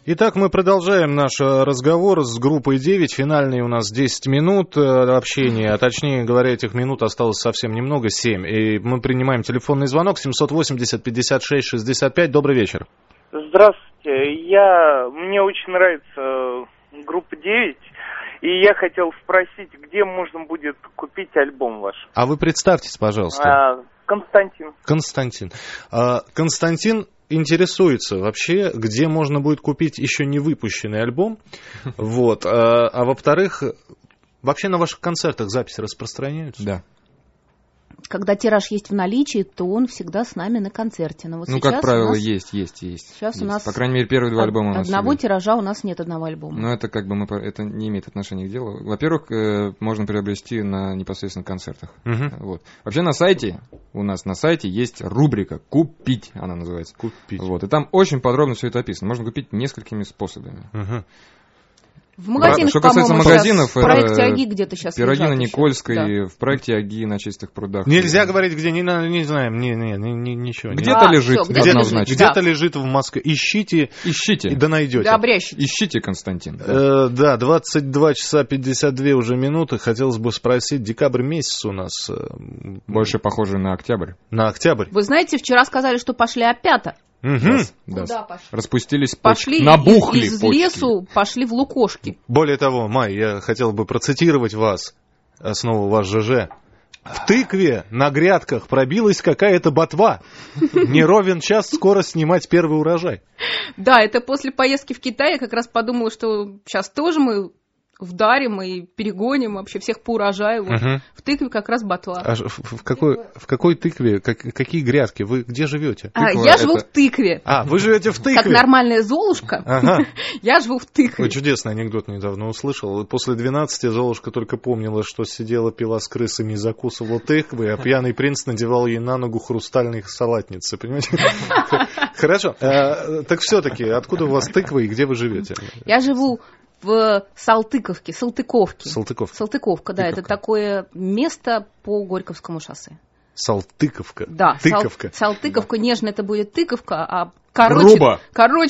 Итак, мы продолжаем наш разговор с группой 9. Финальные у нас 10 минут общения, а точнее говоря, этих минут осталось совсем немного, 7. И мы принимаем телефонный звонок 780-56-65. Добрый вечер. Здравствуйте. Мне очень нравится группа 9, и я хотел спросить, где можно будет купить альбом ваш? А вы представьтесь, пожалуйста. Константин. Константин интересуется вообще, где можно будет купить еще не выпущенный альбом. Вот. А во-вторых, вообще на ваших концертах записи распространяются? Да. Когда тираж есть в наличии, то он всегда с нами на концерте. Но вот ну, как правило, есть. Сейчас у нас... По крайней мере, первые два альбома у нас. Одного тиража у нас нет одного альбома. Но это как бы это не имеет отношения к делу. Во-первых, можно приобрести на непосредственно концертах. Вот. Вообще на сайте, у нас на сайте есть рубрика «Купить», она называется. Купить. Вот. И там очень подробно все это описано. Можно купить несколькими способами. В магазинах, что касается магазинов, в проекте АГИ где-то сейчас Пироги на Никольской, да. В проекте АГИ на Чистых прудах. Нельзя говорить, где, не знаем, ничего. Где-то лежит, однозначно. Где-то лежит в Москве. Ищите. И да найдете. Да обрящите. Ищите, Константин. Да, 22 часа 52 уже минуты. Хотелось бы спросить, декабрь месяц у нас. Больше похоже на октябрь. На октябрь. Вы знаете, вчера сказали, что пошли опята. Куда пошли? Распустились почки. Набухли из лесу, пошли в лукошки. Более того, Май, я хотел бы процитировать вас, снова ваш ЖЖ. В тыкве на грядках пробилась какая-то ботва. Не ровен час, скоро снимать первый урожай. Да, это после поездки в Китай я как раз подумала, что сейчас тоже мы вдарим и перегоним вообще всех по урожаю. Вот. В тыкве как раз ботва. А в какой тыкве? Какие грядки? Вы где живете? Я живу в тыкве. Вы живете в тыкве? Как нормальная Золушка. Я живу в тыкве. Ой, чудесный анекдот недавно услышал. После 12 Золушка только помнила, что сидела, пила с крысами и закусывала тыквы, а пьяный принц надевал ей на ногу хрустальные салатницы. Понимаете? Хорошо. Так все-таки, откуда у вас тыква и где вы живете? Я живу в Салтыковке. Салтыковка, да, это такое место по Горьковскому шоссе. Салтыковка? Да, тыковка. Салтыковка, нежно это будет тыковка, а тыква.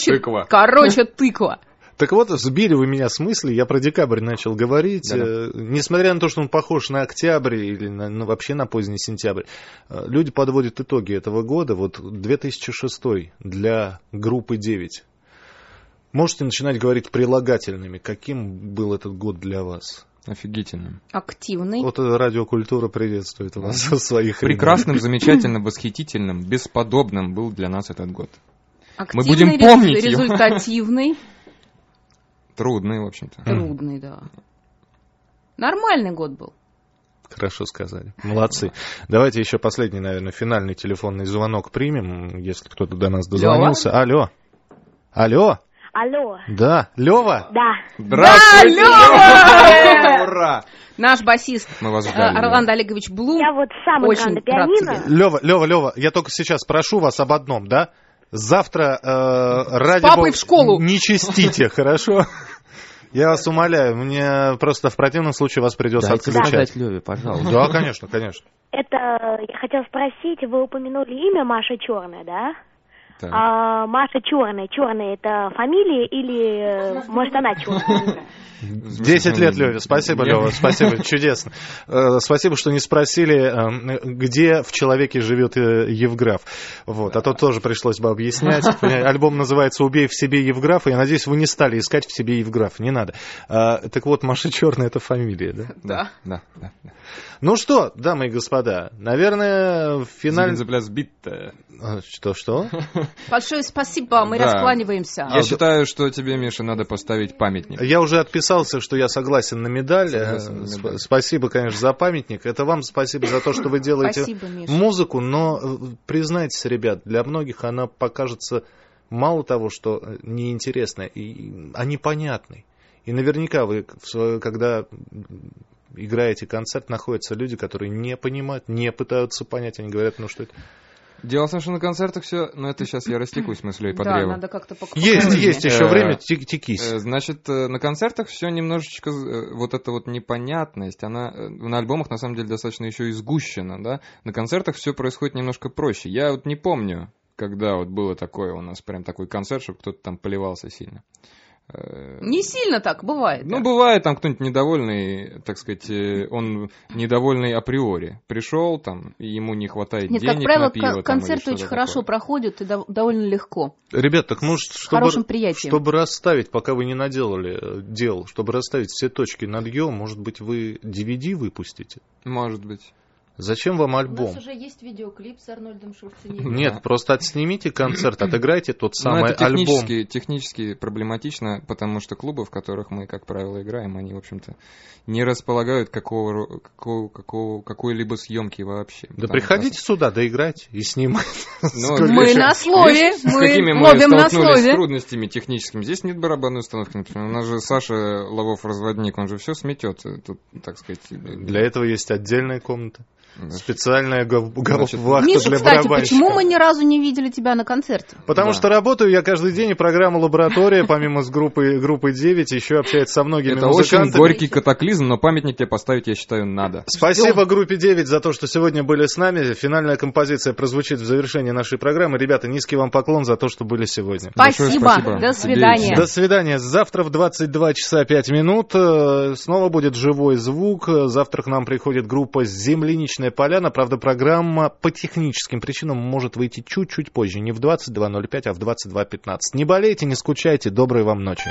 Тыква. Так вот, сбили вы меня с мысли, я про декабрь начал говорить. Да. Несмотря на то, что он похож на октябрь или вообще на поздний сентябрь, люди подводят итоги этого года. Вот 2006 для группы 9. Можете начинать говорить прилагательными. Каким был этот год для вас? Офигительным. Активный. Вот Радиокультура приветствует вас в своих прекрасным, замечательным, восхитительным, бесподобным был для нас этот год. Активный, мы будем помнить его. Результативный. Трудный, в общем-то. Трудный, да. Нормальный год был. Хорошо сказали. Молодцы. Давайте еще последний, наверное, финальный телефонный звонок примем, если кто-то до нас дозвонился. Лёва? Алло. Да. Лёва? Да. Здравствуйте, Лёва! Ура! Наш басист Мы вас ждали, Орландо Олегович Блум. Я вот сам играю на пианино. Лёва, я только сейчас прошу вас об одном, да? Завтра ради папой в школу не чистите, хорошо? Я вас умоляю, мне просто в противном случае вас придется отключать. Сказать Лёве, пожалуйста. Да, конечно. Это, я хотела спросить, вы упомянули имя Маша Черная, да? Так. А Маша Черная это фамилия или, может, она черная? 10 лет, Лёве. Спасибо, Лёва. Спасибо, чудесно. Спасибо, что не спросили, где в человеке живет Евграф. Вот. А то тоже пришлось бы объяснять. Альбом называется «Убей в себе Евграфа». Я надеюсь, вы не стали искать в себе Евграфа. Не надо. Так вот, Маша Черная — это фамилия, да? Да. Ну что, дамы и господа, наверное, в финале... Что? Большое спасибо, мы раскланиваемся. Я считаю, что тебе, Миша, надо поставить памятник. Я уже отписался, что я согласен на медаль. Спасибо, конечно, за памятник. Это вам спасибо за то, что вы делаете музыку, но признайтесь, ребят, для многих она покажется мало того, что неинтересной, а непонятной. И наверняка вы, когда играете концерт, находятся люди, которые не понимают, не пытаются понять, они говорят, что это... Дело в том, что на концертах все, это сейчас я растекусь мыслей по древу. Да, надо как-то Есть еще время, текись. Значит, на концертах все немножечко, вот эта вот непонятность, она на альбомах на самом деле достаточно еще и сгущена, да? На концертах все происходит немножко проще. Я вот не помню, когда вот было такое у нас, прям такой концерт, чтобы кто-то там поливался сильно. Не сильно так, бывает. Ну, бывает, там кто-нибудь недовольный, так сказать, он недовольный априори. Пришел, там, и ему не хватает денег как правило, на пиво. Концерты очень хорошо проходят и довольно легко. Ребят, так может, чтобы расставить, пока вы не наделали дел, чтобы расставить все точки над «ё», может быть, вы DVD выпустите? Может быть. Зачем вам альбом? У нас уже есть видеоклип с Арнольдом Шварценеггером. Нет, просто отснимите концерт, отыграйте тот самый альбом. Технически проблематично, потому что клубы, в которых мы, как правило, играем, они, в общем-то, не располагают какой-либо съемки вообще. Да приходите сюда, доиграйте и снимайте. Мы на слове, с какими мы столкнулись с трудностями техническими. Здесь нет барабанной установки, например. У нас же Саша Лавов-разводник, он же все сметет, тут, так сказать. Для этого есть отдельная комната. Специальная вахта Миша, для кстати, барабанщика. почему мы ни разу не видели тебя на концерте? Потому что работаю я каждый день, и программа «Лаборатория», помимо с группой 9, еще общается со многими музыкантами. Это очень горький катаклизм, но памятник тебе поставить, я считаю, надо. Спасибо группе 9 за то, что сегодня были с нами. Финальная композиция прозвучит в завершении нашей программы. Ребята, низкий вам поклон за то, что были сегодня. Спасибо. До свидания. До свидания. Завтра в 22 часа 5 минут снова будет живой звук. Завтра к нам приходит группа «Земляничная поляна». Правда, программа по техническим причинам может выйти чуть-чуть позже. Не в 22:05, а в 22:15. Не болейте, не скучайте. Доброй вам ночи.